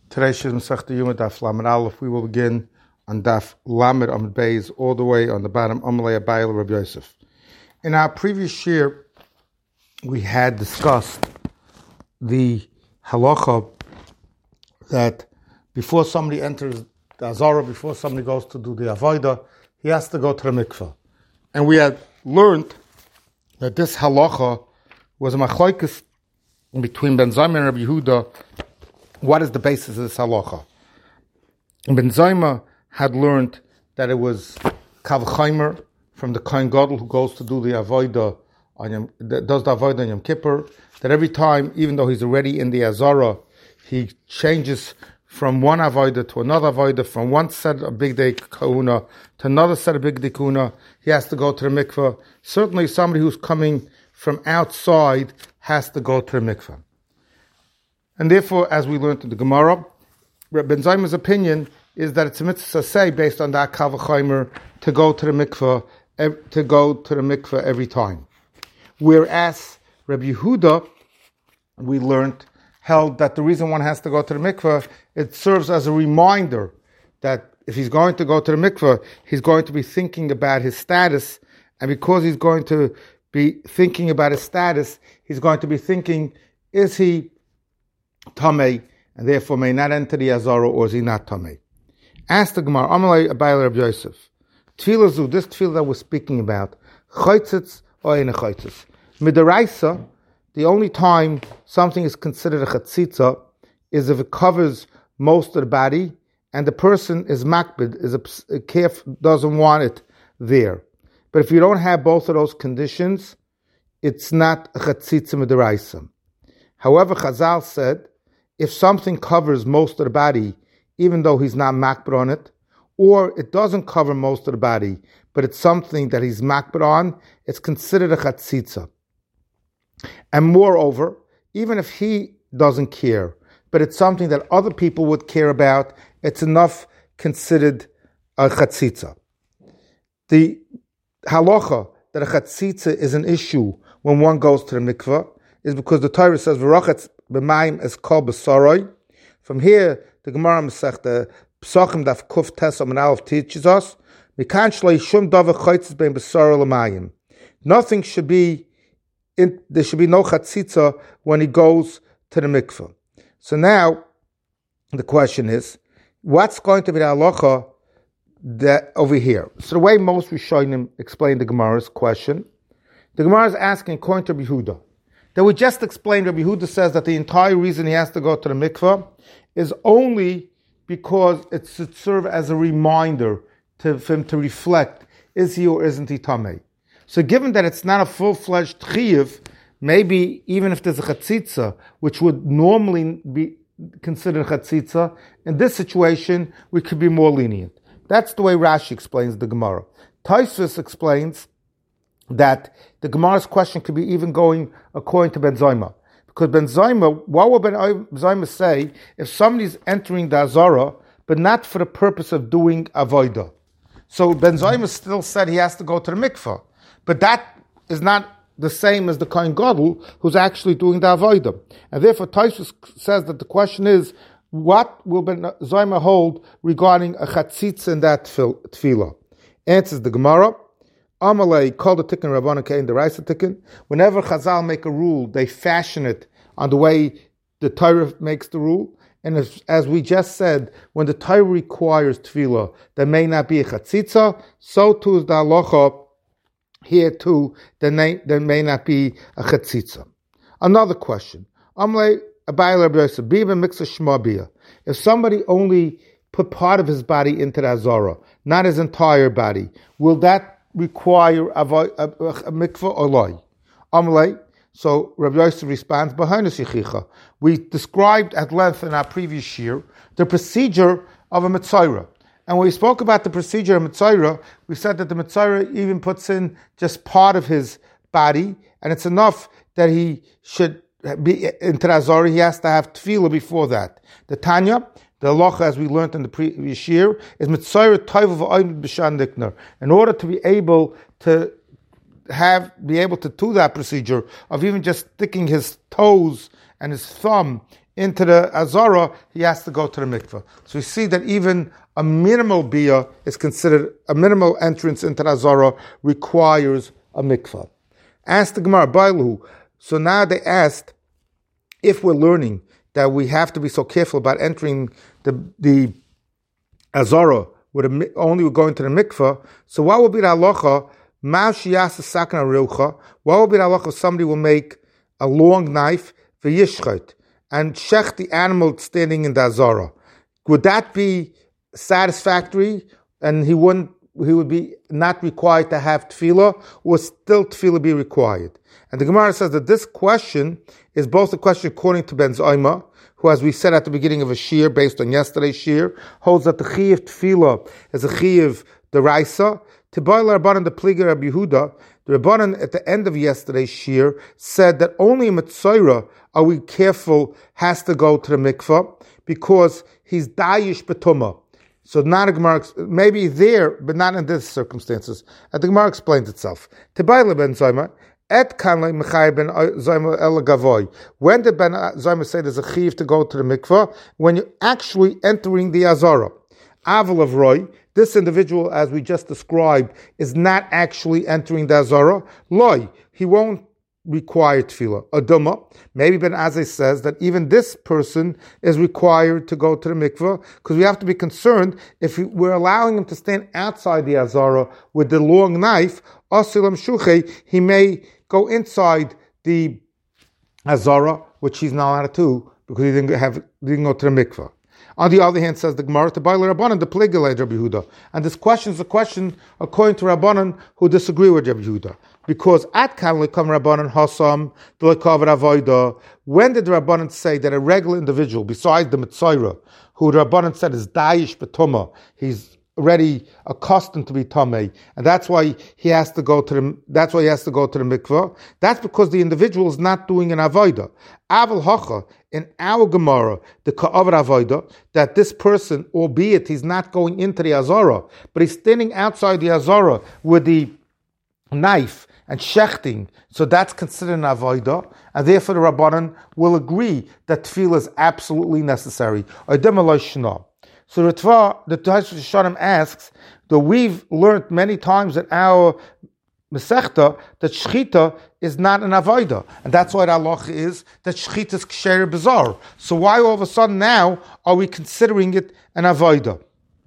Today's Shir Masechta Yuma Daf Lamed Aleph. We will begin on Daf Lamed Amud Beis all the way on the bottom. Amalei Abayil Rabbi Yosef. In our previous shir, we had discussed the halacha that before somebody enters the Azara, before somebody goes to do the Avodah, he has to go to the mikveh. And we had learned that this halacha was a machlokes between Ben Zoma and Rabbi Yehuda. What is the basis of this halacha? Ben Zoma had learned that it was Kav Chaimer from the Kohen Gadol who goes to do the Avodah does the Avodah on Yom Kippur, that every time, even though he's already in the Azara, he changes from one Avodah to another Avodah, from one set of Big Day Kahuna to another set of Big Day Kahuna. He has to go to the mikveh. Certainly somebody who's coming from outside has to go to the mikveh. And therefore, as we learned in the Gemara, Ben Zoma's opinion is that it's a mitzvah say based on that Kav Chaimer to go to the mikveh every time. Whereas Rabbi Yehuda, we learned, held that the reason one has to go to the mikveh, it serves as a reminder that if he's going to go to the mikveh, he's going to be thinking about his status, and because he's going to be thinking about his status, he's going to be thinking, is he Tamei, and therefore may not enter the Azara, or is he not Tamei? Ask the Gemara, Amalei Abayil Rabbi Yosef. Tefillah zu, this tefillah that we're speaking about, chaytzitz or in a chaytzitz. Midaraisa, the only time something is considered a chatzitza is if it covers most of the body and the person is makbid, doesn't want it there. But if you don't have both of those conditions, it's not a chatzitza midaraisa. However, Chazal said, if something covers most of the body, even though he's not makbid on it, or it doesn't cover most of the body, but it's something that he's makbid on, it's considered a chatzitza. And moreover, even if he doesn't care, but it's something that other people would care about, it's enough considered a chatzitza. The halacha that a chatzitza is an issue when one goes to the mikveh is because the Torah says, "V'rachatz b'mayim es kol b'saroi." From here, the Gemara Masechta Pesachim Daf Kuf Tes Amud Aleph teaches us, "Mikan shlo yishum davar chaytzis bein b'saroi l'mayim." Nothing should be there should be no chatzitza when he goes to the mikveh. So now, the question is, what's going to be the halacha that over here? So the way most Rishonim explain the Gemara's question, the Gemara is asking according to Rabbi Yehuda. That we just explained, Rabbi Yehuda says that the entire reason he has to go to the mikveh is only because it should serve as a reminder for him to reflect, is he or isn't he tamei? So given that it's not a full-fledged chiyuv, maybe even if there's a chatzitza, which would normally be considered chatzitza, in this situation, we could be more lenient. That's the way Rashi explains the Gemara. Tosfos explains that the Gemara's question could be even going according to Ben Zoma. Because Ben Zoma, what will Ben Zoma say if somebody's entering the Azara, but not for the purpose of doing Avodah? So Ben Zoma still said he has to go to the mikveh. But that is not the same as the Kohen Gadol who's actually doing the Avodah. And therefore, Tosfos says that the question is, what will Ben Zoma hold regarding a chatzitza in that tefillah? Answers the Gemara, Amalei called the tikkun Rabbanan Kein the Raisa tikkun. Whenever Chazal make a rule, they fashion it on the way the Torah makes the rule. And as we just said, when the Torah requires tefillah, there may not be a chatzitza. So too is the halacha here too. There may not be a chatzitza. Another question: Amalei Abayil Rabbi Yosef Biva Miksa Shmabia. If somebody only put part of his body into the Azara, not his entire body, will that require a mikveh or loy? Amalei. So Rabbi Yosef responds, "B'hainus yichicha." We described at length in our previous year the procedure of a mitzayra, and when we spoke about the procedure of mitzayra, we said that the mitzayra even puts in just part of his body, and it's enough that he should be into the Azara. He has to have tefillah before that. The Tanya, the halacha, as we learned in the previous year, is mitzayra toiv v'oimid b'shan dikner. In order to be able to do that procedure of even just sticking his toes and his thumb into the Azara, he has to go to the mikveh. So we see that even a minimal bia is considered, a minimal entrance into the Azara requires a mikveh. Asked the Gemara, Bailu. So now they asked, if we're learning that we have to be so careful about entering the Azara, only we're going to the mikveh, so what will be the halacha? What will be the halacha if somebody will make a long knife v'yishchet and shech the animal standing in the Azara? Would that be satisfactory, and he would be not required to have tefillah, or still tefillah be required? And the Gemara says that this question is both a question according to Ben Zayma, who, as we said at the beginning of a shir, based on yesterday's shir, holds that the chiyuv tefillah is a chiyuv deraisa. Tibayla Rabbanan the Pliga Rabbi Yehuda, the Rabbanan at the end of yesterday's shir said that only a Mitzayra, are we careful, has to go to the mikveh because he's dayish betuma. So not a Gemara, maybe there, but not in this circumstances. And the Gemara explains itself. Tibayla ben Zayma, Et kanlei mechai ben Zayma el gavoy. When did Ben Zayma say there's a chiv to go to the mikveh? When you're actually entering the Azara. Aval of Roy, this individual, as we just described, is not actually entering the Azara. Loi, he won't require tefillah. Aduma, maybe Ben Azai says that even this person is required to go to the mikveh, because we have to be concerned if we're allowing him to stand outside the Azara with the long knife, Asilam Shuche, he may go inside the Azara, which he's not allowed to, because he didn't go to the mikveh. On the other hand, says the Gemara, to Baila Rabbanan, the Pligale Rabbi Yehuda. And this question is a question according to Rabbanan who disagree with Rabbi Yehuda. Because at Kanle come Rabbanan Hasam, the Lekavar Avoida, when did the Rabbanan say that a regular individual, besides the Mitzayra, who the Rabbanan said is Dayish Betuma, he's already accustomed to be tamei, and that's why he has to go to the mikveh. That's because the individual is not doing an avodah. Aval hacha in our Gemara, the ka'avar avodah, that this person, albeit he's not going into the azara, but he's standing outside the azara with the knife and shechting, so that's considered an avodah, and therefore the Rabbanan will agree that tefillah is absolutely necessary. So the Tosfos Shalom asks that we've learned many times in our Masechta that Shechita is not an avodah, and that's why the halacha is that Shechita is ksher bizarre. So why all of a sudden now are we considering it an avodah?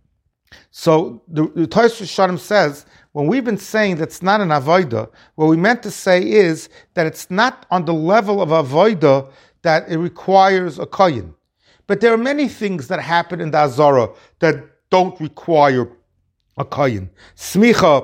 So the Tosfos Shalom says, when we've been saying that it's not an avodah, what we meant to say is that it's not on the level of avodah that it requires a kohen. But there are many things that happen in the Azara that don't require a kohen. Smicha,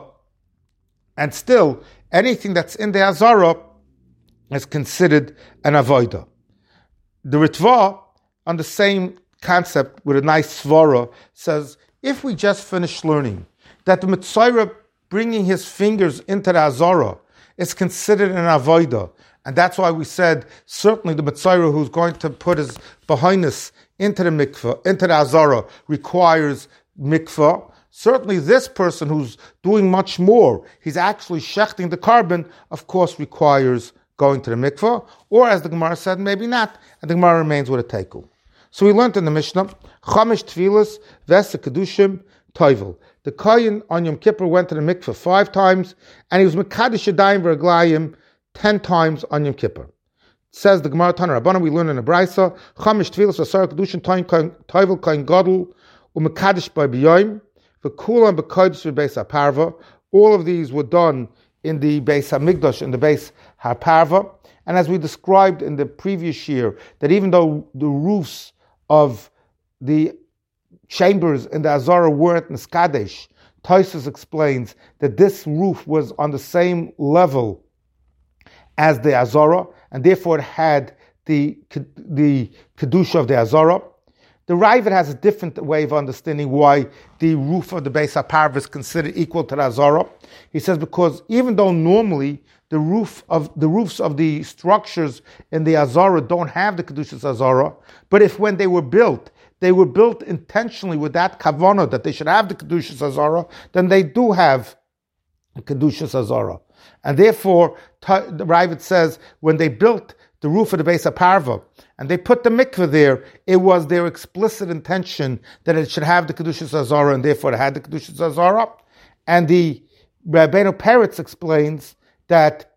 and still, anything that's in the Azara is considered an avodah. The Ritva, on the same concept with a nice svara, says, if we just finished learning that the Mitzayra bringing his fingers into the Azara is considered an avodah, and that's why we said, certainly the Mitzayra who's going to put his behindness into the mikveh, into the Azara, requires mikveh. Certainly this person who's doing much more, he's actually shechting the carbon, of course requires going to the mikveh. Or as the Gemara said, maybe not, and the Gemara remains with a tekel. So we learned in the Mishnah, Chamish Tfilas, Vesa Kedushim, Toivel. The Kohen on Yom Kippur went to the mikveh 5 times, and he was Mekadosh Yadayim V'Raglayim 10 times on Yom Kippur. Says the Gemara Tana Rabbanan, we learn in the Brisa, Chamish Tfilas Asar Kedushin Toivel Kohen Gadol Umekadosh by B'Yoyim V'Kulam B'Kodesh V'Beis HaParva. All of these were done in the Beis HaMikdash, in the Beis HaParva. And as we described in the previous year, that even though the roofs of the chambers in the Azara weren't Niskadesh, Tosfos explains that this roof was on the same level as the Azara, and therefore it had the Kedusha of the Azara. The Raavad has a different way of understanding why the roof of the Beis HaParva is considered equal to the Azara. He says because even though normally the roofs of the structures in the Azara don't have the Kedushas Azara, but if when they were built intentionally with that kavanah that they should have the Kedushas Azara, then they do have the Kedushas Azara. And therefore, the Raavad says when they built the roof of the Beis HaParva, and they put the mikveh there, it was their explicit intention that it should have the Kedushas Hazara, and therefore it had the Kedushas Hazara. And the Rabbeinu Peretz explains that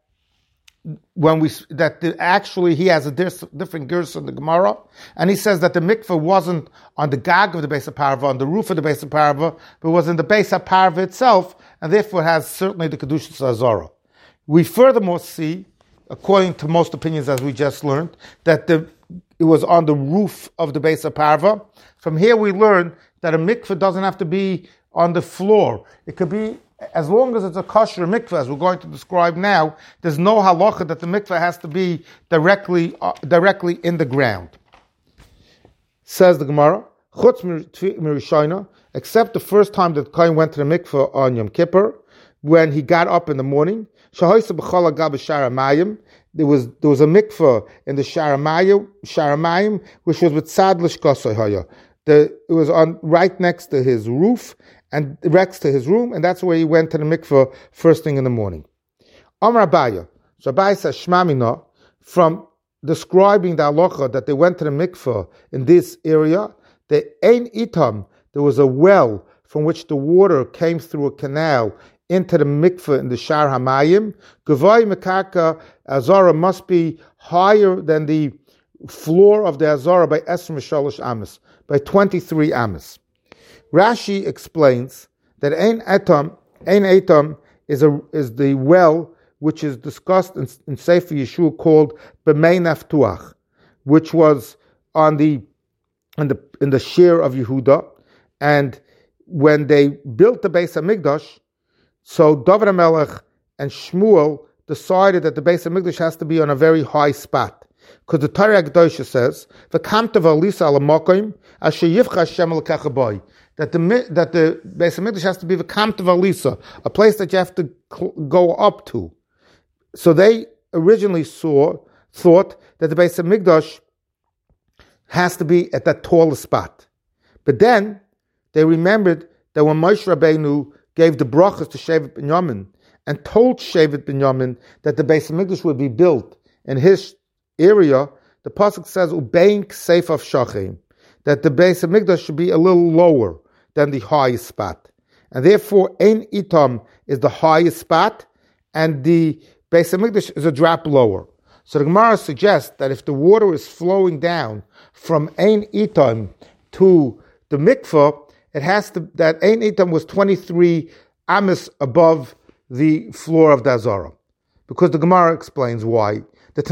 actually he has a different gersa in the Gemara, and he says that the mikveh wasn't on the gag of the Beis HaParva, on the roof of the Beis HaParva, but was in the Beis HaParva itself, and therefore has certainly the Kedushas Hazara. We furthermore see, according to most opinions as we just learned, that it was on the roof of the Beis HaParva. From here we learn that a mikveh doesn't have to be on the floor. It could be, as long as it's a kosher mikveh, as we're going to describe now, there's no halacha that the mikveh has to be directly in the ground. Says the Gemara, Chutz mirishayna, except the first time that Kohen went to the mikveh on Yom Kippur, when he got up in the morning, shahoisa b'chol hagab b'shar hamayim, there was a mikveh in the shar hamayim, which was with tzad l'shkosoi haya. It was on right next to his roof and next to his room, and that's where he went to the mikveh first thing in the morning. Amar Abaya, so Abaya says Shema Mina, from describing the halacha that they went to the mikveh in this area, the ein itam, there was a well from which the water came through a canal into the mikveh in the Shar Hamayim. Gavai Mekaka Azara must be higher than the floor of the Azara by Esrim Shalosh Amas, by 23 Amas. Rashi explains that Ein Etam is the well which is discussed in Sefer Yeshua called B'mei Naftuach, which was in the share of Yehuda. And when they built the Beis HaMikdash, so David HaMelech and Shmuel decided that the Beis HaMikdash has to be on a very high spot. Because the Torah Kedosha says, "V'kamta v'alisa al makom asher yivcha Hashem l'kecha boi," that the Beis HaMikdash has to be v'kamta v'alisa, a place that you have to go up to. So they originally thought that the Beis HaMikdash has to be at that tallest spot. But then they remembered that when Moshe Rabbeinu gave the brachas to Shevet Binyamin and told Shevet Binyamin that the Beis HaMikdash would be built in his area, the pasuk says ubein kseif of shachim, that the Beis HaMikdash should be a little lower than the highest spot, and therefore Ein Itam is the highest spot, and the Beis HaMikdash is a drop lower. So the Gemara suggests that if the water is flowing down from Ein Itam to the mikveh, it has to, that Ein Itam was 23 amas above the floor of the Azara, because the Gemara explains why.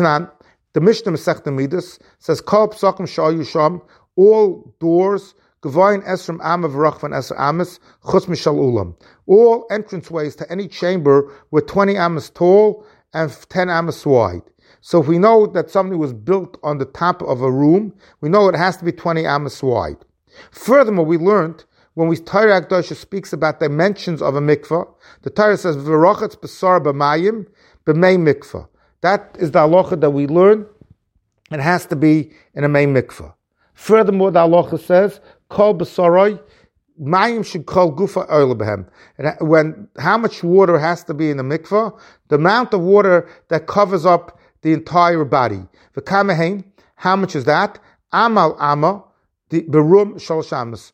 The Mishnah Masechta Midas says, "Kol psakim shayu sham," all doors, Gavayin Esrim Amav Rachvan Esr Amas Chutz Mishal Ulam, all entranceways to any chamber were 20 amas tall and 10 amas wide. So if we know that something was built on the top of a room, we know it has to be 20 amas wide. Furthermore, we learned when Torah Kedosha speaks about dimensions of a mikveh, the Torah says, "V'rochetz b'sar b'mayim b'mei mikveh." That is the halacha that we learn. It has to be in a main mikveh. Furthermore, the halacha says, "Kol b'saroi mayim should call gufa oil b'hem." When how much water has to be in the mikveh? The amount of water that covers up the entire body. V'kamehein, how much is that? Amal amma, the berum shalosh amas.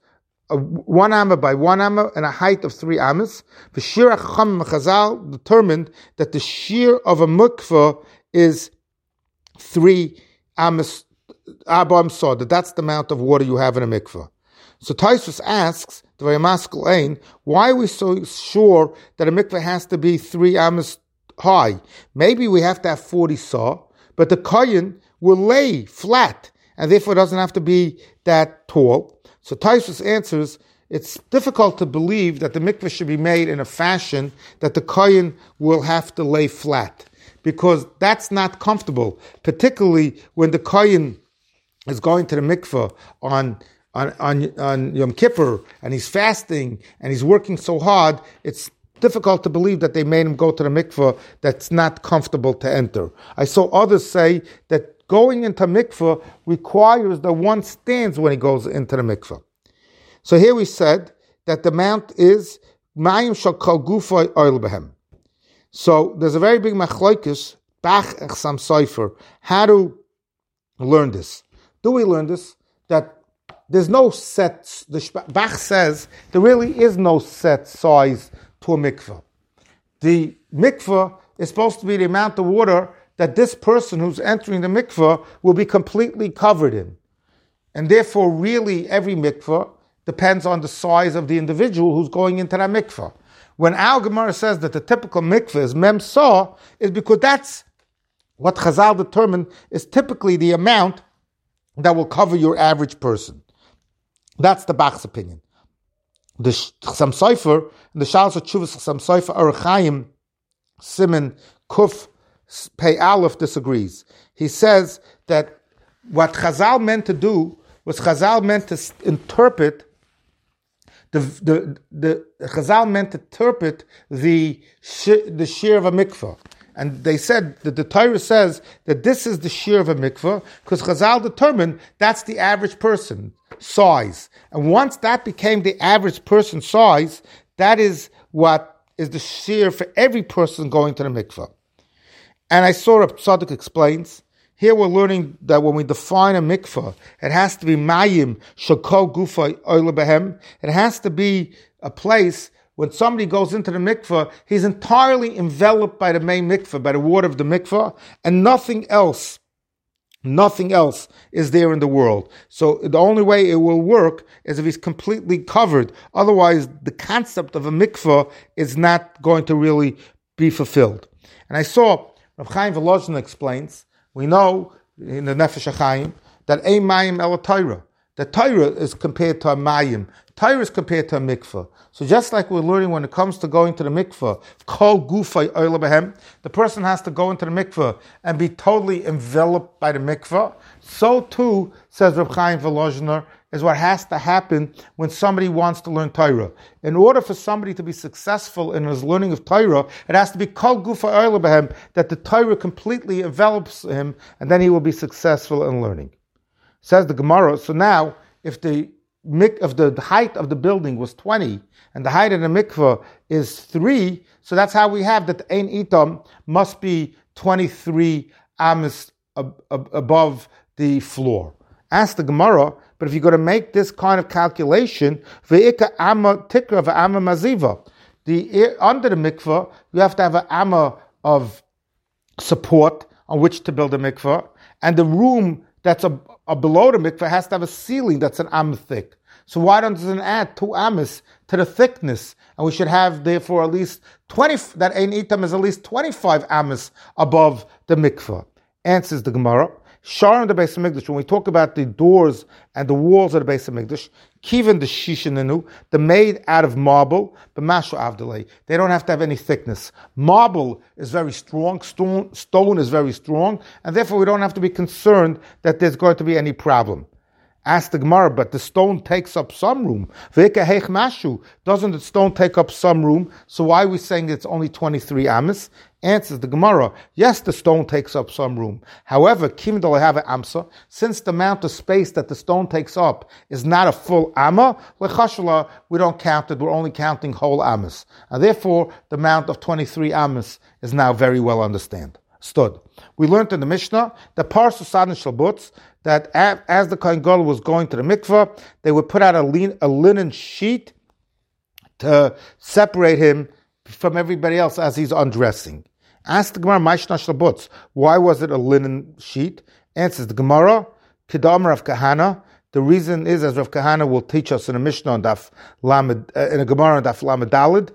1 amma by 1 amma and a height of 3 amas. The Shir HaChacham Chazal determined that the shear of a mikveh is 3 amas abam sod. That's the amount of water you have in a mikveh. So Taisus asks, why are we so sure that a mikveh has to be 3 amas high? Maybe we have to have 40 saw, but the kohen will lay flat, and therefore it doesn't have to be that tall. So Taisus answers, it's difficult to believe that the mikveh should be made in a fashion that the kohen will have to lay flat, because that's not comfortable, particularly when the kohen is going to the mikveh on Yom Kippur, and he's fasting, and he's working so hard. It's difficult to believe that they made him go to the mikveh that's not comfortable to enter. I saw others say that going into mikveh requires that one stands when he goes into the mikveh. So here we said that the amount is mayim shall kol gufa oil behem. So there's a very big machlokes, Bach Echsam Sofer, how to learn this. do we learn this? That there's no set, Bach says, there really is no set size to a mikveh. The mikveh is supposed to be the amount of water that this person who's entering the mikveh will be completely covered in. And therefore, really, every mikveh depends on the size of the individual who's going into that mikveh. When Al Gemara says that the typical mikveh is mem saw, is because that's what Chazal determined is typically the amount that will cover your average person. That's the Bach's opinion. The Chassam Sofer, the Shalos HaTshuvos Chassam Sofer Orach Chaim Siman Kuf Pei Aleph disagrees. He says that what Chazal meant to do was Chazal meant to interpret the Chazal meant to interpret the shear of a mikveh. And they said that the Torah says that this is the shear of a mikveh because Chazal determined that's the average person size. And once that became the average person size, that is what is the shear for every person going to the mikveh. And I saw Reb Tzadok explains, here we're learning that when we define a mikveh, it has to be mayim shekol gufay oile behem. It has to be a place when somebody goes into the mikveh, he's entirely enveloped by the main mikveh, by the water of the mikveh, and nothing else is there in the world. So the only way it will work is if he's completely covered. Otherwise, the concept of a mikveh is not going to really be fulfilled. And I saw Rav Chaim Volozhin explains, we know in the Nefesh HaChaim that ein mayim ela Torah. The Torah is compared to a mayim. Torah is compared to a mikveh. So just like we're learning when it comes to going to the mikveh, kol gufay oile behem, the person has to go into the mikveh and be totally enveloped by the mikveh. So too, says Reb Chaim Volozhiner, is what has to happen when somebody wants to learn Torah. In order for somebody to be successful in his learning of Torah, it has to be kol gufay oile behem, that the Torah completely envelops him, and then he will be successful in learning. Says the Gemara, so now, if the height of the building was 20, and the height of the mikveh is 3, so that's how we have that the ein itam must be 23 amas above the floor. Ask the Gemara, but if you're going to make this kind of calculation, ve'ika amma tikra ve'amma maziva, under the mikveh, you have to have an amma of support on which to build a mikveh, and the room that's below the mikveh has to have a ceiling that's an am thick. So why doesn't it add 2 amas to the thickness? And we should have, therefore, at least 20, that ein itam is at least 25 amas above the mikveh. Answers the Gemara. Shar in the Beis HaMikdash, when we talk about the doors and the walls of the Beis HaMikdash, kiven the shishinenu, the made out of marble, but mashu avdelei, they don't have to have any thickness. Marble is very strong, stone is very strong, and therefore we don't have to be concerned that there's going to be any problem. Ask the Gemara, but the stone takes up some room. Doesn't the stone take up some room? So why are we saying it's only 23 amas? Answers the Gemara, yes, the stone takes up some room. However, kimdal have an amsa, since the amount of space that the stone takes up is not a full amma, lechashala, we don't count it, we're only counting whole amas. And therefore, the amount of 23 amas is now very well understood. We learned in the Mishnah that Parsus Sadin Shalbutz, that as the Kohen Gadol was going to the mikveh, they would put out a linen sheet to separate him from everybody else as he's undressing. Ask the Gemara, Maishna Shalbutz, why was it a linen sheet? Answers the Gemara, Kedamar of Kahana. The reason is, as Rav Kahana will teach us in a Mishnah on Daf Lamed, in a Gemara on Daf Lamed Daled,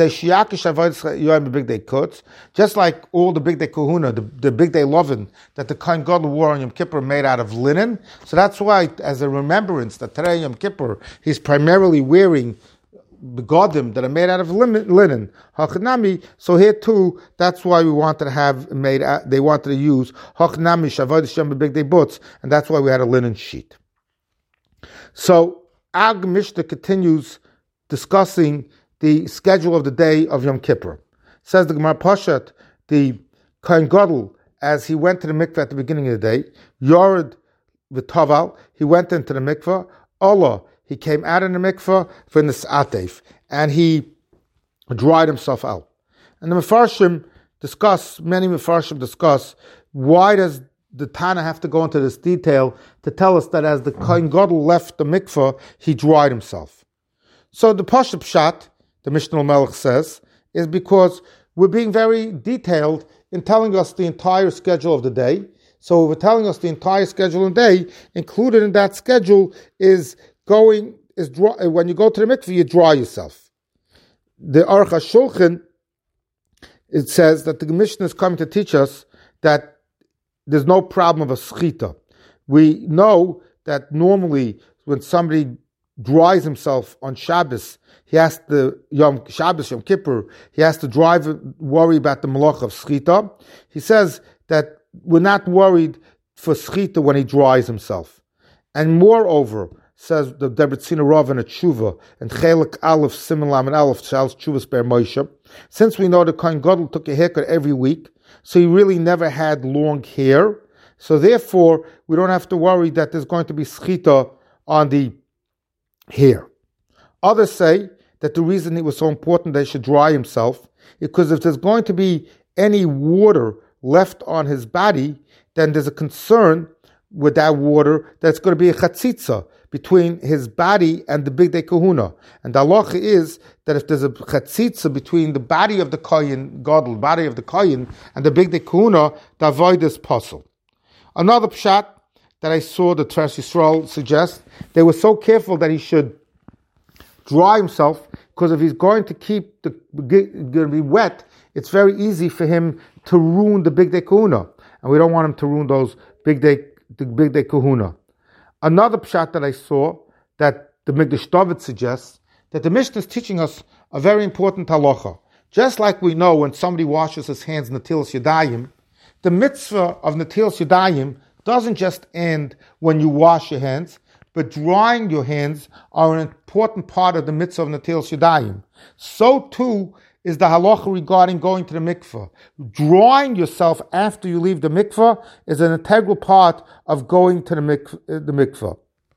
just like all the Big Day Kahuna, the Big Day Lovin that the Kohen Gadol wore on Yom Kippur made out of linen. So that's why, as a remembrance that today Yom Kippur, he's primarily wearing begodim that are made out of linen. Hachnami. So here too, that's why we wanted to have made. They wanted to use hachnami shavod shem Big Day boots, and that's why we had a linen sheet. So, Ag Mishnah continues discussing the schedule of the day of Yom Kippur. Says the Gemara Pashat, the Kohen Gadol, as he went to the mikveh at the beginning of the day, Yored v'Taval, he went into the mikveh, Allah, he came out of the mikveh for Nis'atef, and he dried himself out. And the Mefarshim many Mefarshim discuss, why does the Tana have to go into this detail to tell us that as the Kohen Gadol left the mikveh, he dried himself. So the Pashup Pshat, the Mishnah Melech says, is because we're being very detailed in telling us the entire schedule of the day. So we're telling us the entire schedule of the day. Included in that schedule is when you go to the mikveh, you dry yourself. The Aruch HaShulchan, it says that the Mishnah is coming to teach us that there's no problem of a schita. We know that normally when somebody dries himself on Shabbos, he has to, Yom Kippur, he has to worry about the malach of schita. He says that we're not worried for schita when he dries himself. And moreover, says the Debretzina Rav in a tshuva, and Chelik Aleph, Siman Lamed Aleph, Shals Tshuvas Ber Moshe, since we know the Kohen Gadol took a haircut every week, so he really never had long hair, so therefore we don't have to worry that there's going to be schita on the hair. Others say that the reason it was so important that he should dry himself is because if there's going to be any water left on his body, then there's a concern with that water that's going to be a chatzitza between his body and the Bigdei Kahuna. And the halacha is that if there's a chatzitza between the body of the Kohen Gadol, body of the Kohen, and the Bigdei Kahuna, the avoid is possible. Another pshat that I saw the Teres Yisrael suggest, they were so careful that he should dry himself, because if he's going to keep going to be wet, it's very easy for him to ruin the Bigdei Kahuna, and we don't want him to ruin those Bigdei Kahuna. Another pshat that I saw that the Mikdash David suggests, that the Mishnah is teaching us a very important halacha. Just like we know when somebody washes his hands in Netilas Yadayim, the mitzvah of Netilas Yadayim doesn't just end when you wash your hands, but drying your hands are an important part of the mitzvah of Netilas Yadayim. So too is the halacha regarding going to the mikveh. Drying yourself after you leave the mikveh is an integral part of going to the mikveh.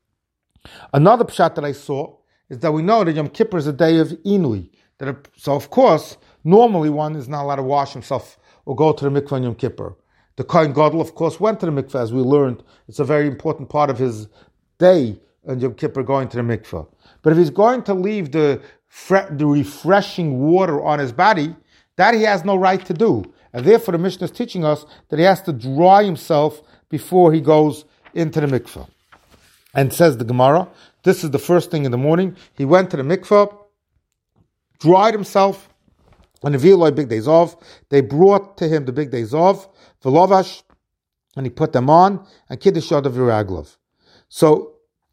Another pshat that I saw is that we know that Yom Kippur is a day of Inui. So of course, normally one is not allowed to wash himself or go to the mikveh on Yom Kippur. The Kohen Gadol, of course, went to the mikveh, as we learned. It's a very important part of his day on Yom Kippur, going to the mikveh. But if he's going to leave the refreshing water on his body, that he has no right to do. And therefore the Mishnah is teaching us that he has to dry himself before he goes into the mikveh. And says the Gemara, this is the first thing in the morning. He went to the mikveh, dried himself, and the Viloi Bigdei Zov, they brought to him the Bigdei Zov, Velovash, and he put them on, and Kiddush Yadav Viraglov. So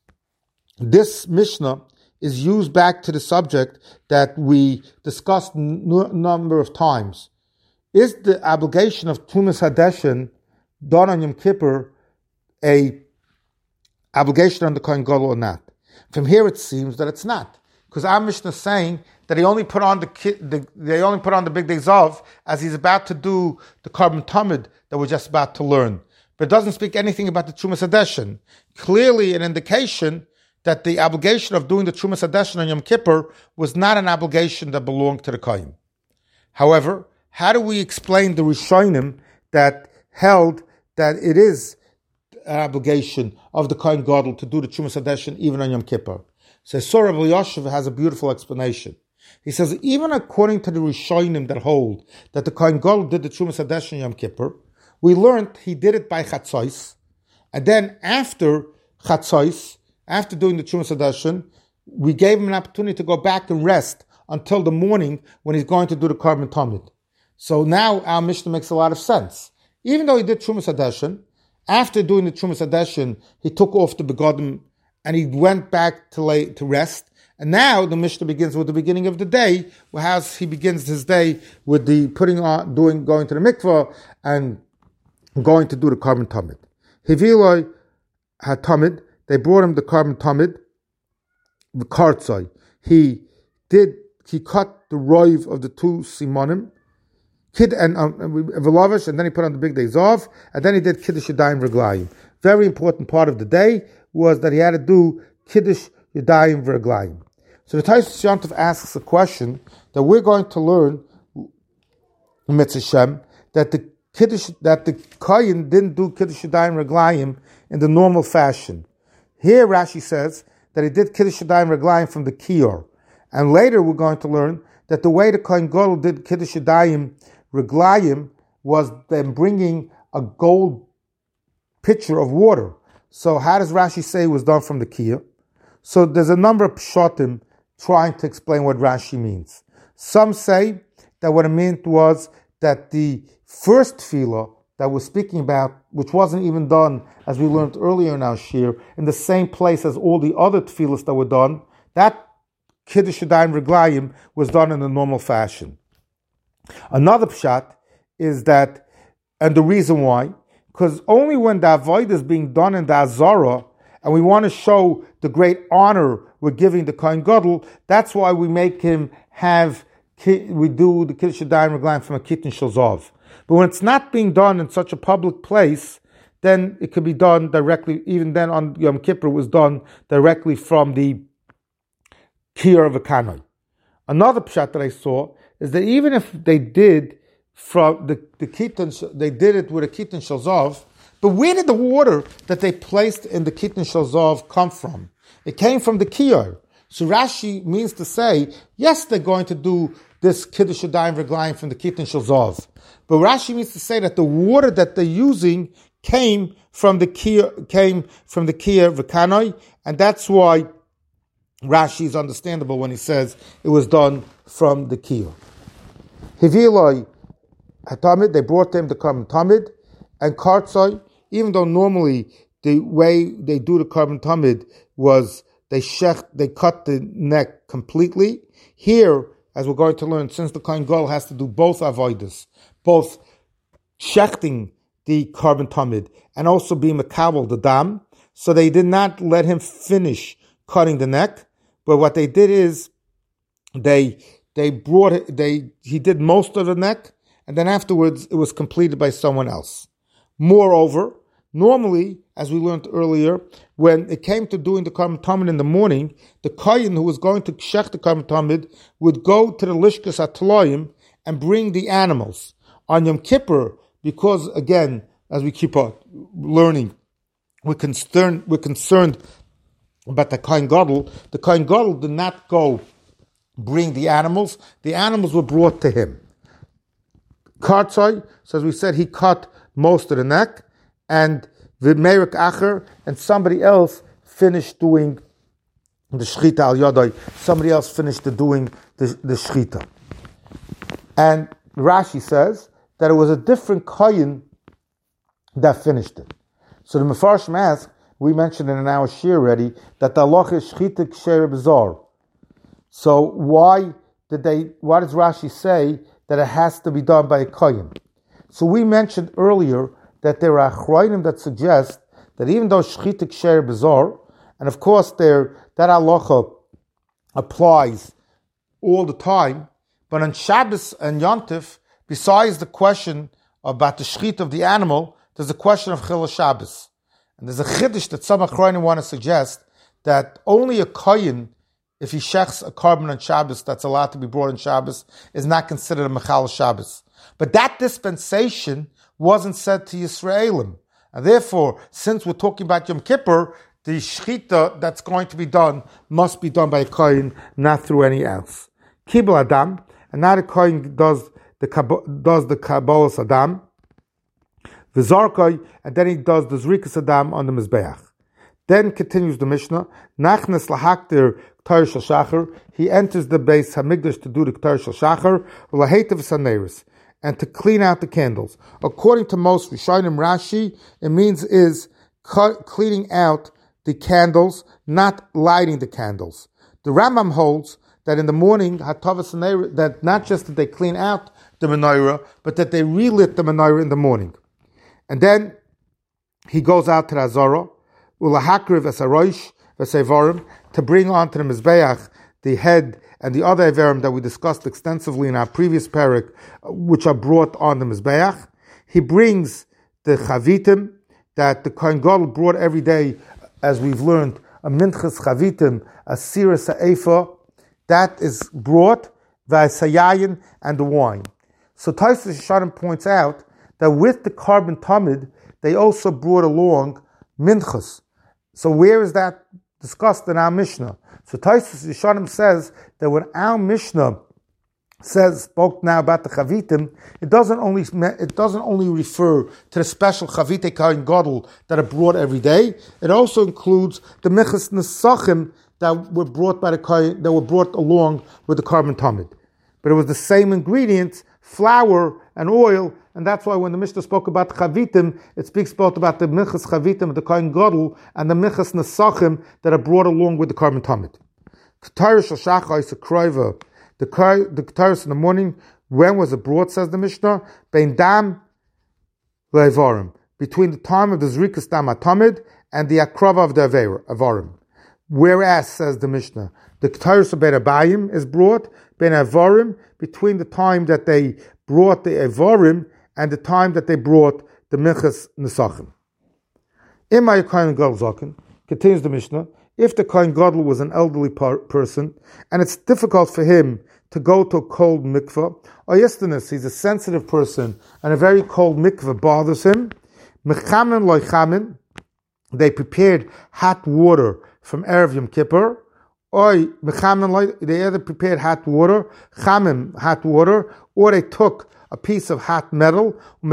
this Mishnah is used back to the subject that we discussed number of times. Is the obligation of Tumas Hadeshin done on Yom Kippur a obligation on the Kohen Gadol or not? From here it seems that it's not, because our Mishnah is saying that he only put on the Bigdei Zov as he's about to do the Korban Tamid that we're just about to learn, but it doesn't speak anything about the Tumas Hadeshin. Clearly, an indication that the obligation of doing the Trumas Hadeshin on Yom Kippur was not an obligation that belonged to the Kohen. However, how do we explain the Rishonim that held that it is an obligation of the Kohen Gadol to do the Trumas Hadeshin even on Yom Kippur? So Rabbi Yoshev has a beautiful explanation. He says, even according to the Rishonim that hold that the Kohen Gadol did the Trumas Hadeshin on Yom Kippur, we learned he did it by Chatzos, and then after Chatzos, after doing the Trumas Hadeshin, we gave him an opportunity to go back and rest until the morning when he's going to do the Korban Tamid. So now our Mishnah makes a lot of sense. Even though he did Trumas Hadeshin, after doing the Trumas Hadeshin, he took off the begodim and he went back to rest. And now the Mishnah begins with the beginning of the day, whereas he begins his day with the going to the mikveh and going to do the Korban Tamid. Hiviloi HaTamid, they brought him the Korban Tamid, the Kartzai. He cut the roiv of the two simonim, Velavish, and then he put on the Bigdei Zov, and then he did Kiddush Yadayim V'Raglayim. Very important part of the day was that he had to do Kiddush Yadayim V'Raglayim. So the Taisus Yontif asks a question that we're going to learn, Mitzvah Shem, that the Kohen didn't do Kiddush Yadayim V'Raglayim in the normal fashion. Here Rashi says that he did Kiddush Yadayim Reglayim from the Kior. And later we're going to learn that the way the Kohen Gadol did Kiddush Yadayim Reglayim was them bringing a gold pitcher of water. So how does Rashi say it was done from the Kior? So there's a number of pshatim trying to explain what Rashi means. Some say that what it meant was that the first tefillah that we're speaking about, which wasn't even done, as we learned earlier in our shir, in the same place as all the other tefillahs that were done, that Kiddush Yadayim Reglayim was done in the normal fashion. Another pshat is that, and the reason why, because only when the avodah is being done in the Azara, and we want to show the great honor we're giving the Kohen Gadol, that's why we make him we do the Kiddush Yadayim Reglayim from a Kitin Shel Zav. But when it's not being done in such a public place, then it could be done directly, even then on Yom Kippur it was done directly from the Kior of a Kanoi. Another pshat that I saw is that even if they did from the Kitin, they did it with a Kitin Shel Zav, but where did the water that they placed in the Kitin Shel Zav come from? It came from the Kior. So Rashi means to say, yes, they're going to do this Kiddush Yadayim Reglayim from the Kitin Shel Zav. But Rashi means to say that the water that they're using came from the Kior V'Kanoi, and that's why Rashi is understandable when he says it was done from the Kior. Hiviloi Hatamid, they brought them the Karban Tamid, and Kartzai, even though normally the way they do the Karban Tamid was they cut the neck completely. Here, as we're going to learn, since the Kohen Gadol has to do both avodas, both shechting the Karban Tamid and also being makabel the dam, so they did not let him finish cutting the neck. But what they did is he did most of the neck, and then afterwards it was completed by someone else. Moreover, normally, as we learned earlier, when it came to doing the Karban Tamid in the morning, the Kohen who was going to shech the Karban Tamid would go to the Lishkas HaTloim and bring the animals. On Yom Kippur, because again, as we keep on learning, we're concerned about the Kohen Gadol. The Kohen Gadol did not go bring the animals. The animals were brought to him. Kartzai, so as we said, he cut most of the neck, and V'Merik Acher, and somebody else finished doing the Shechita al Yadai. Somebody else finished doing the Shechita. And Rashi says that it was a different Kohen that finished it. So the Mefarshim ask, we mentioned it in our shir already, that the halacha is Shechita Ksher B'Zor. So why does Rashi say that it has to be done by a Kohen? So we mentioned earlier that there are Achroinim that suggest that even though Shechita Ksher B'Zor, and of course that halacha applies all the time, but on Shabbos and Yontif, besides the question about the Shechita of the animal, there's a question of Chil Shabbos. And there's a chiddush that some Achronim want to suggest that only a Kohen, if he shechs a carbon on Shabbos that's allowed to be brought on Shabbos, is not considered a Mechal Shabbos. But that dispensation wasn't said to Yisraelim. And therefore, since we're talking about Yom Kippur, the Shechita that's going to be done must be done by a Kohen, not through any else. Kibul Adam, and now the Kohen does the Kabbalas Adam, V'Zarkai, and then he does the Zrikas Adam on the Mizbeach. Then continues the Mishnah, Nachnes Lahaktir K'tar Shel Shachar, he enters the Beis Hamikdash to do the K'tar Shel Shachar, V'Laheitav Saneris, and to clean out the candles. According to most Rishonim Rashi, it means is cleaning out the candles, not lighting the candles. The Rambam holds that in the morning, that not just that they clean out the menorah, but that they relit the menorah in the morning. And then he goes out to the Azara, ulahakriv esaroish v'sevarim, to bring onto the Mizbeach the head and the other Averim that we discussed extensively in our previous parak, which are brought on the Mizbeach. He brings the chavitim that the Kohen Gadol brought every day, as we've learned, a minchas chavitim, a sira sa'efa, that is brought, v'asayayin, and the wine. So Tosfos Yeshanim points out that with the Karban Tamid, they also brought along minchas. So where is that discussed in our Mishnah? So Tosfos Yeshanim says that when our Mishnah spoke now about the chavitim, it doesn't only refer to the special chavite kohen gadol that are brought every day. It also includes the minchas nesachim that were brought by the kohen, that were brought along with the carbon tamid. But it was the same ingredients, flour and oil, and that's why when the Mishnah spoke about the chavitim, it speaks both about the minchas chavitim of the kohen gadol and the minchas nesachim that are brought along with the carbon tamid. Ketara shel shachar kroiva. The Ketara in the morning, when was it brought, says the Mishnah? Bein dam le'avarim. Between the time of the Zrikas Dam HaTamid and the Akrava of the Avarim. Whereas, says the Mishnah, the Ketara of Bein Abayim is brought, Bein Avarim, between the time that they brought the Avarim and the time that they brought the Minchas Nesachim. Imay Kohen Gadol Zaken, continues the Mishnah, if the Kohen Gadol was an elderly person, and it's difficult for him to go to a cold mikveh, or yestinus, he's a sensitive person, and a very cold mikveh bothers him, mechamen loichamen, they prepared hot water from Erev Yom Kippur, or mechamen loy, they either prepared hot water, chamim, hot water, or they took a piece of hot metal, and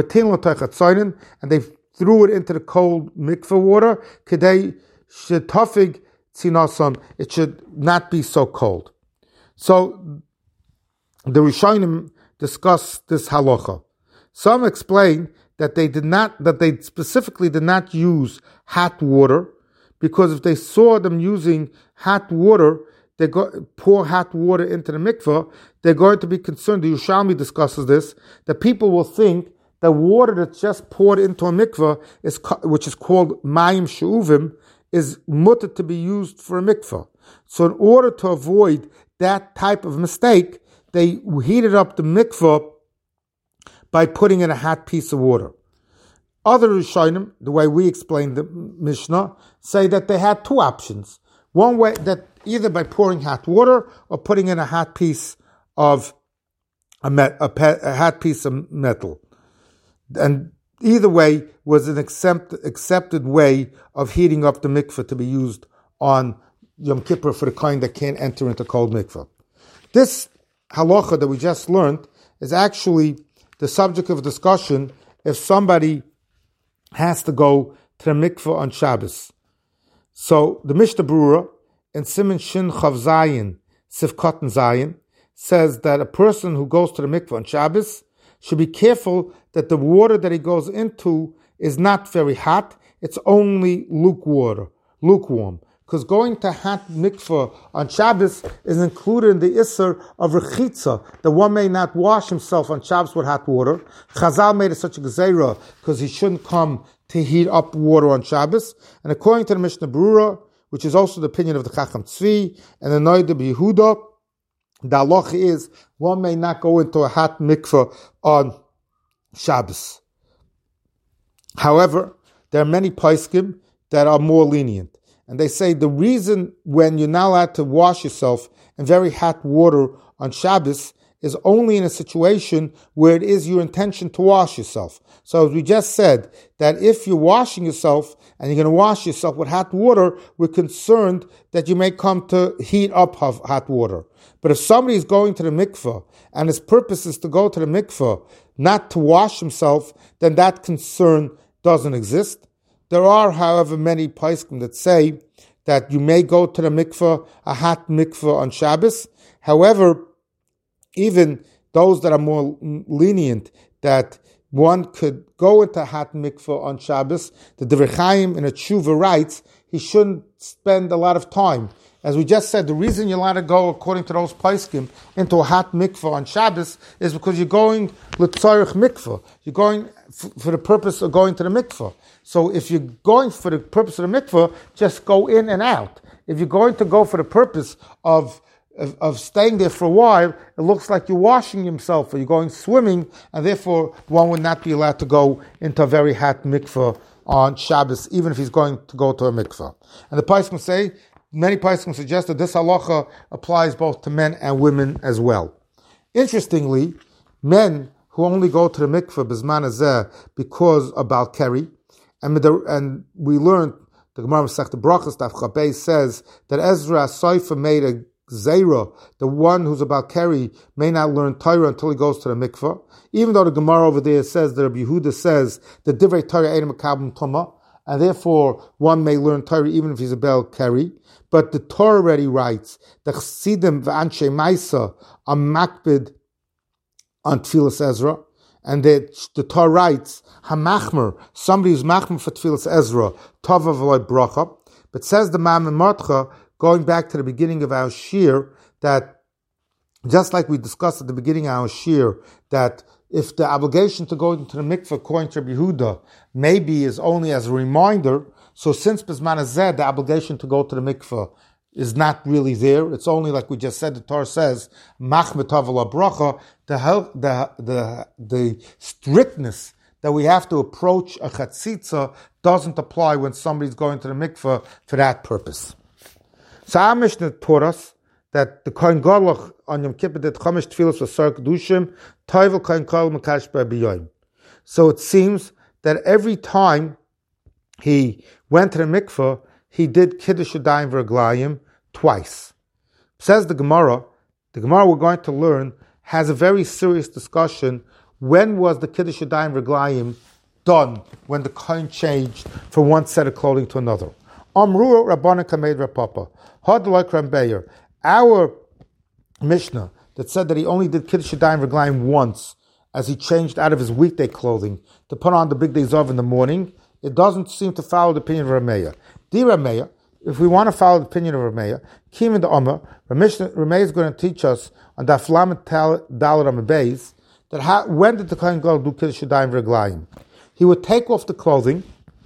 they threw it into the cold mikveh water, kedei shetafig tzinasam, it should not be so cold. So the Rishonim discuss this halacha. Some explain that they specifically did not use hot water, because if they saw them using hot water, pour hot water into the mikveh, they're going to be concerned. The Yerushalmi discusses this, that people will think that water that's just poured into a mikveh, which is called mayim she'uvim, is mutter to be used for a mikveh. So in order to avoid that type of mistake, they heated up the mikveh by putting in a hot piece of water. Other Rishonim, the way we explain the Mishnah, say that they had two options. One way, that either by pouring hot water or putting in a hot piece of a hot piece of metal. And either way was an accepted way of heating up the mikveh to be used on Yom Kippur for the kind that can't enter into cold mikveh. This halacha that we just learned is actually the subject of discussion if somebody has to go to the mikveh on Shabbos. So the Mishnah Berurah in Siman Shin Chav Zayin, Sifkat Zayin, says that a person who goes to the mikveh on Shabbos should be careful that the water that he goes into is not very hot, it's only lukewarm. Because going to hot mikveh on Shabbos is included in the Isser of Rechitza, that one may not wash himself on Shabbos with hot water. Chazal made it such a gezerah because he shouldn't come to heat up water on Shabbos. And according to the Mishnah Berurah, which is also the opinion of the Chacham Tzvi and the Noida B'Yehuda, the halacha is one may not go into a hot mikveh on Shabbos. However, there are many poskim that are more lenient. And they say the reason when you're not allowed to wash yourself in very hot water on Shabbos is only in a situation where it is your intention to wash yourself. So as we just said, that if you're washing yourself and you're going to wash yourself with hot water, we're concerned that you may come to heat up hot water. But if somebody is going to the mikveh and his purpose is to go to the mikveh, not to wash himself, then that concern doesn't exist. There are, however, many poskim that say that you may go to the mikveh, a hot mikveh on Shabbos. However, even those that are more lenient, that one could go into a hot mikveh on Shabbos, the Divrei Chaim in a tshuva writes, he shouldn't spend a lot of time. As we just said, the reason you're allowed to go, according to those poskim, into a hot mikveh on Shabbos is because you're going l'tzarich mikveh. You're going for the purpose of going to the mikveh. So if you're going for the purpose of the mikveh, just go in and out. If you're going to go for the purpose of staying there for a while, it looks like you're washing yourself or you're going swimming, and therefore one would not be allowed to go into a very hot mikveh on Shabbos, even if he's going to go to a mikveh. And the poskim say, many poskim suggest that this halacha applies both to men and women as well. Interestingly, men who only go to the mikveh b'zman hazeh because of Baal Keri, And we learned, the Gemara Masechta Brachos Daf Chabei says that Ezra Soifa made a Zera, the one who's about Keri, may not learn Torah until he goes to the mikveh. Even though the Gemara over there says that Rabbi Yehuda says that Divrei Torah Eidem Makabim Tuma, and therefore one may learn Torah even if he's a Bel Keri. But the Torah already writes that Chassidim v'Anshe Maisa are makbid on Tfilas Ezra, and that the Torah writes Hamachmer, somebody who's machmer for Tfilas Ezra, Tova v'loy bracha. But says the Maimon Martcha, going back to the beginning of our shir, that just like we discussed at the beginning of our shir, that if the obligation to go into the mikveh according to Rabbi Yehuda maybe is only as a reminder, so since Bisman Hazeh, the obligation to go to the mikveh is not really there, it's only like we just said, the Torah says, Machmet Havala Bracha, the strictness that we have to approach a chatzitza doesn't apply when somebody's going to the mikveh for that purpose. So our Mishnah taught us that the Kohen Gadol on Yom Kippur did Chomesh Tfilos v'Sar Kedushim, Toivel Kohen Gadol Mekadosh B'Yoyim. So it seems that every time he went to the mikveh, he did Kiddush Yadayim v'Reglayim twice. Says the Gemara we're going to learn has a very serious discussion. When was the Kiddush Yadayim v'Reglayim done? When the Kohen changed from one set of clothing to another. Amru Rabbanan Kamed Rapapa. Hadlai Krambeyer. Our Mishnah that said that he only did Kiddush Yadayim v'Reglayim once, as he changed out of his weekday clothing to put on the big day Zov in the morning, it doesn't seem to follow the opinion of Rameya. Di Rameya, if we want to follow the opinion of Rameya, Kim in the Omer, Rameya is going to teach us on the Aflam Dalar Amabeis that when did the Kohen Gadol do Kiddush Yadayim v'Reglayim? He would take off the clothing,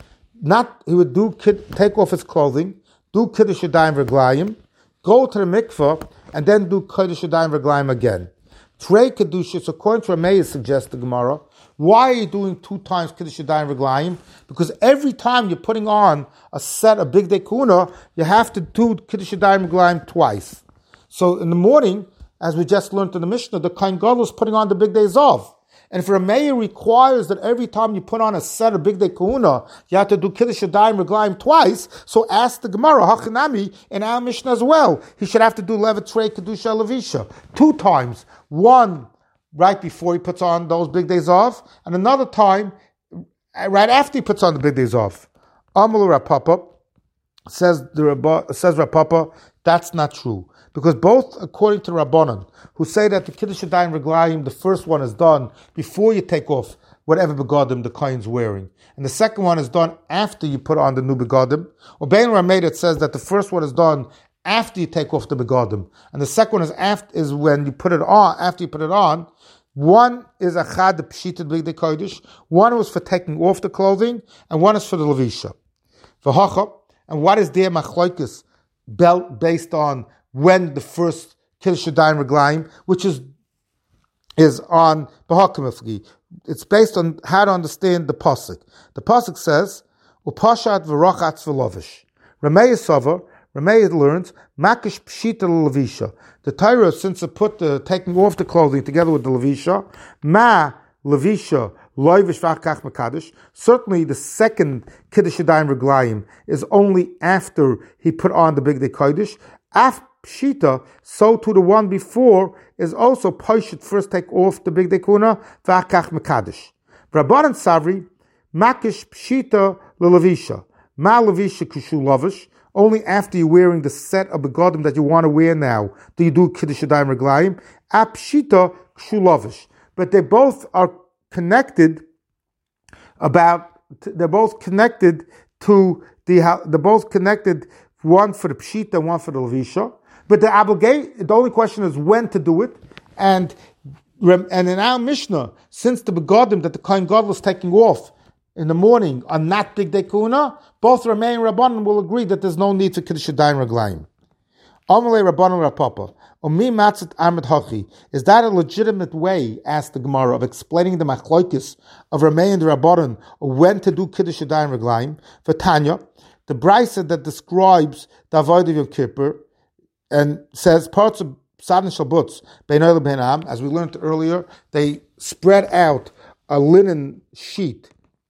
take off his clothing, do Kiddush Yadayim v'Reglayim, go to the mikveh, and then do Kiddush Yadayim v'Reglayim again. Trei Kedushas, according to Rameya, suggests the Gemara, why are you doing 2 times Kiddush Yadayim v'Reglayim? Because every time you're putting on a set of Big Day Kuna, you have to do Kiddush Yadayim v'Reglayim twice. So in the morning, as we just learned in the Mishnah, the Kohen Gadol is putting on the Big Day Zov. And if Rameya requires that every time you put on a set of Big Day Kahuna, you have to do Kiddush Yadayim Reglayim twice, so ask the Gemara, Hachanami, in our Mishnah as well, he should have to do Levet Trei Kedusha Levisha 2 times. One right before he puts on those Big Days off, and another time right after he puts on the Big Days off. Amalu Rapapa says Rapapa, that's not true. Because both, according to Rabbanan, who say that the Kiddush Yadayim Reglayim, the first one is done before you take off whatever begadim the Kohen's wearing, and the second one is done after you put on the new begadim. Or Bein Rameh that says that the first one is done after you take off the begadim, and the second one is when you put it on. After you put it on, one is achad the pshitat b'gdei kodesh, one was for taking off the clothing, and one is for the levisha. V'hacha, and what is their machlokes based on when the first Kiddush Yadayim Reglayim, which is on B'Hakamifgi. It's based on how to understand the pasuk. The pasuk says, "Upashat v'rachatz v'lovish." Rameya learns Makish Pshita Levisha. The Torah, since it put the taking off the clothing together with the Levisha, Ma Levisha Loivish V'Achkach Mekadosh. Certainly, the second Kiddush Yadayim Reglayim is only after he put on the Big Day Kodesh. Pshita, so to the one before is also Poshit first take off the Big Day Kuna, V'Achkach Mekadosh. Rabbanan Savri, Makish Pshita Levisha. Ma Levisha Kushu Lavish. Only after you're wearing the set of begadim that you want to wear now do you do Kiddush Yadayim Reglayim. Apshita Kushu Lavish. But they both are connected they're both connected, one for the Pshita and one for the Levisha. But the only question is when to do it. And in our Mishnah, since the begadim that the Kohen Gadol is taking off in the morning are not Big Day Kuna, both Rameya and Rabbanan will agree that there's no need for Kiddush Yadayim Reglayim. Amalei Rabbanan Rapapa. Omi Matzit Ahmed Hachi. Is that a legitimate way, asked the Gemara, of explaining the machlokes of Rameya and the Rabbanan when to do Kiddush Yadayim Reglayim? For Tanya, the brisa that describes the avodah of Yom Kippur and says parts of Sadin Shalbutz, Bein Oil and Bein Am, as we learned earlier, they spread out a linen sheet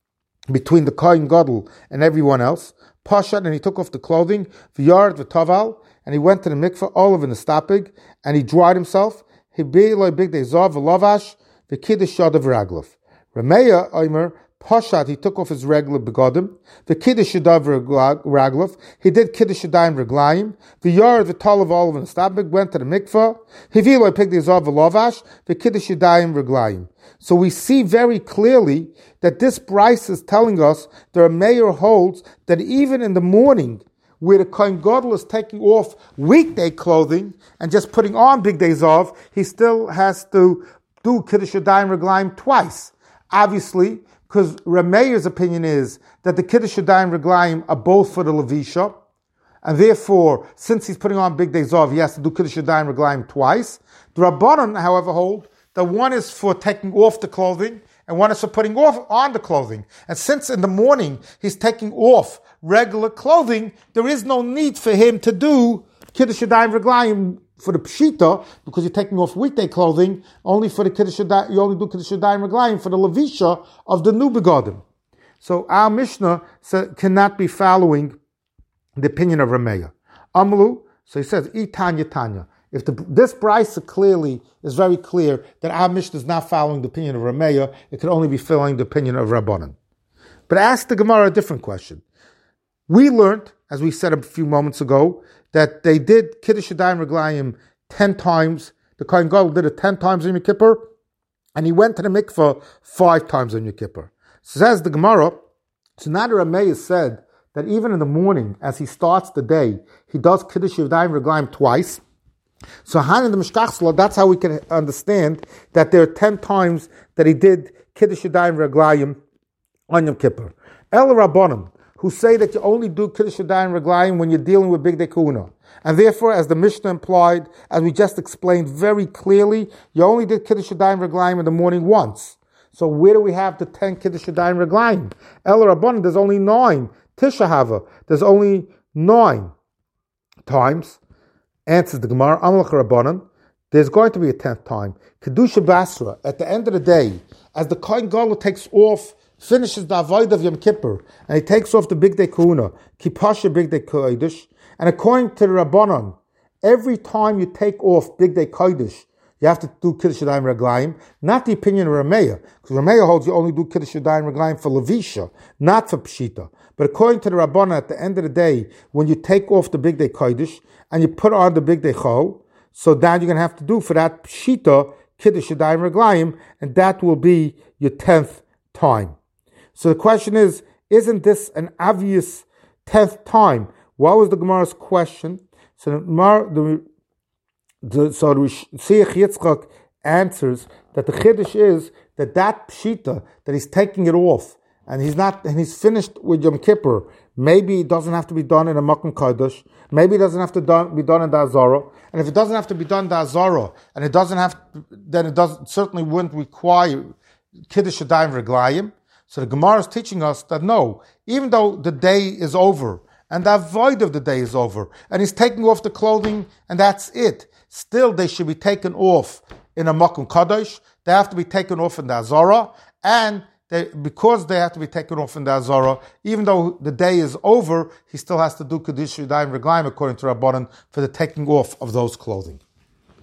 between the Kohen Gadol and everyone else. Pashat, and he took off the clothing, v'yard v'taval, and he went to the mikveh, all of in the stapig, and he dried himself. He beiloi bigdei zav v'lavash v'kiddush yadav raglav. Rameya Omer Pashat, he took off his regular begodim. The kiddush yadav raglav, he did kiddush yadayim reglayim. The yard v'talav olive and stabig went to the mikveh. He viloi bigdei zav v'lavash v'kiddush yadayim reglayim. So we see very clearly that this Bryce is telling us the Rameya holds that even in the morning, where the Kohen Gadol is taking off weekday clothing and just putting on big days off, he still has to do Kiddush Yadayim Reglayim twice. Obviously, because Rameya's opinion is that the Kiddush Yadayim Reglayim are both for the Levisha, and therefore, since he's putting on big days off, he has to do Kiddush Yadayim Reglayim twice. The Rabbanan, however, hold that one is for taking off the clothing and one is for putting on the clothing. And since in the morning he's taking off regular clothing, there is no need for him to do Kiddush Yadayim Reglayim for the Pshita, because you're taking off weekday clothing. Only for the Kiddush Yadayim, you only do Kiddush Yadayim Reglayim for the Levisha of the new begodim. So our Mishnah cannot be following the opinion of Rameya. Amalu, so he says, Tanya Tanya. If this Bryce clearly is very clear that our Mishnah is not following the opinion of Rameya, it could only be following the opinion of Rabbanan. But ask the Gemara a different question. We learned, as we said a few moments ago, that they did Kiddush Yadayim Reglayim 10 times. The Kohen Gadol did it 10 times in Yom Kippur, and he went to the mikveh 5 times in Yom Kippur. So says the Gemara, so now the Rameya said that even in the morning, as he starts the day, he does Kiddush Yadayim Reglayim twice. So Han in the Mishkach, that's how we can understand that there are 10 times that he did Kiddush Yadayim Reglayim on Yom Kippur. El Rabbanim, who say that you only do Kiddush Yadayim Reglayim when you're dealing with Bigdei Kehuna. And therefore, as the Mishnah implied, as we just explained very clearly, you only did Kiddush Yadayim Reglayim in the morning once. So where do we have the 10 Kiddush Yadayim Reglayim? El Rabbanim, there's only 9. Tisha Hava, there's only 9 times. Answers the Gemara, Amalach Rabbanan, there's going to be a 10th time. Kedusha Basra, at the end of the day, as the Kohen Gadol takes off, finishes the Avodah of Yom Kippur, and he takes off the Bigdei Kehuna, Kipasha Bigdei Kodesh, and according to the Rabbanan, every time you take off Bigdei Kodesh, you have to do Kiddush Yadayim Reglayim, not the opinion of Rameya, because Rameya holds you only do Kiddush Yadayim Reglayim for Levisha, not for Pshita. But according to the Rabbanan, at the end of the day, when you take off the Bigdei Kodesh and you put on the Bigdei Chol, so that you're going to have to do for that Pshita, Kiddush Yadayim Reglayim, and that will be your 10th time. So the question is, isn't this an obvious 10th time? What was the Gemara's question? So the Siach Yitzchak answers that the Chiddush is that Pshita, that he's taking it off, and he's finished with Yom Kippur. Maybe it doesn't have to be done in a Makom Kodesh. Maybe it doesn't have to be done in the Azara. And if it doesn't have to be done in the Azara, and then it certainly wouldn't require Kiddush Yadayim Reglayim. So the Gemara is teaching us that no, even though the day is over, and the void of the day is over, and he's taking off the clothing, and that's it, still they should be taken off in a Makom Kodesh. They have to be taken off in the Azara, and because they have to be taken off in the Azara, even though the day is over, he still has to do Kiddush Yadayim Reglayim according to Rabbanan for the taking off of those clothing.